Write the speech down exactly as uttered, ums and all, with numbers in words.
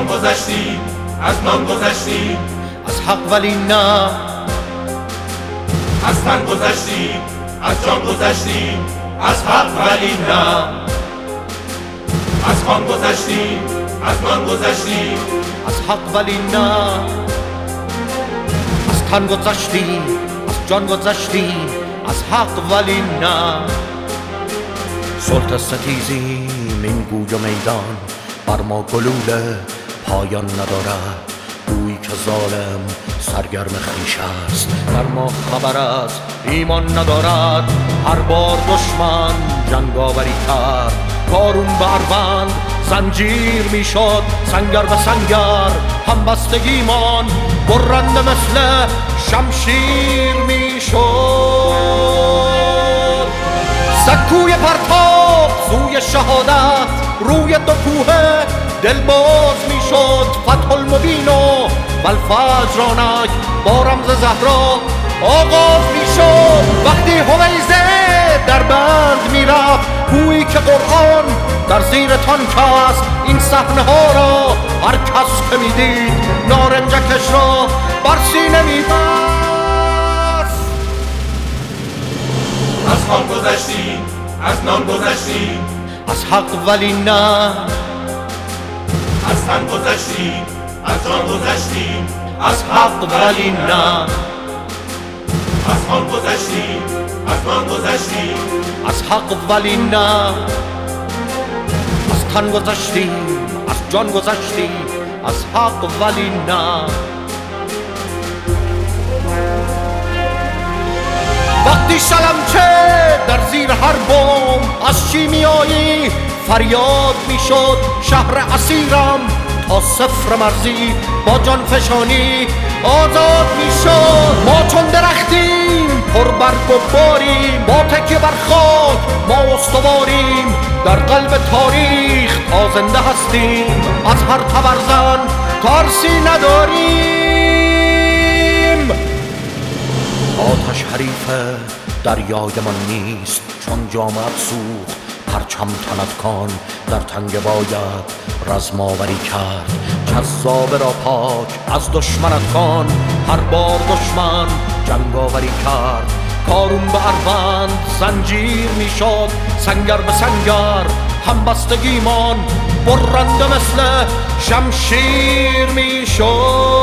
خان گذشتیم، از نان گذشتیم، از حق ولی نه. از تن گذشتیم، از جان گذشتیم، از حق ولی نه. از خان گذشتیم، از نان گذشتیم، از حق ولی نه. از تن گذشتیم، از جان گذشتیم، از حق ولی نه. سلطه ستیزیم این گوی و میدان، بر ما گلوله پایان ندارد. گویی که ظالم سرگرم خویش است، در ما خبر از ایمان ندارد. هر بار دشمن جنگاوری کرد، کارون بربند زنجیر میشد. سنگر به سنگر همبستگیمان، برنده مثل شمشیر میشد. سکوی پرتاب سوی شهادت، روی دو کوه دل باز میشد. فتح المبین و الفجرانک با رمز زهرا آغاز میشد. وقتی هویزه در بند میرفت، گویی که قرآن در زیر تانک. این صحنه ها را هر کس که میدید، نارنجکش را بر سینه میبست. از خان گذشتیم، از نان گذشتیم، از حق ولی نه. از تن گذشتیم، از جان گذشتیم، از حق ولی نه. از خان گذشتیم، از نان گذشتیم، از حق ولی نه. از تن گذشتیم، از جان گذشتیم، از حق ولی نه. وقتی شلمچه در زیر هر بم از شیمیایی فریاد میشد، شهر اسیرم تا صفر مرزی با جان فشانی آزاد میشد. ما چون درختیم پر برگ و باریم، با تکیه بر خاک ما استواریم. در قلب تاریخ تا زنده هستیم، از هر تبرزن ترسی نداریم. آتش حریف دریایمان نیست، چون جامت سوخت پرچم تندکان. در تنگ باید رزماوری کرد، جذاب را پاک از دشمنت کن. هر بار دشمن جنگاوری کرد، کارون به اروند زنجیر میشد. سنگر به سنگر همبستگیمان، برنده مثل شمشیر میشد.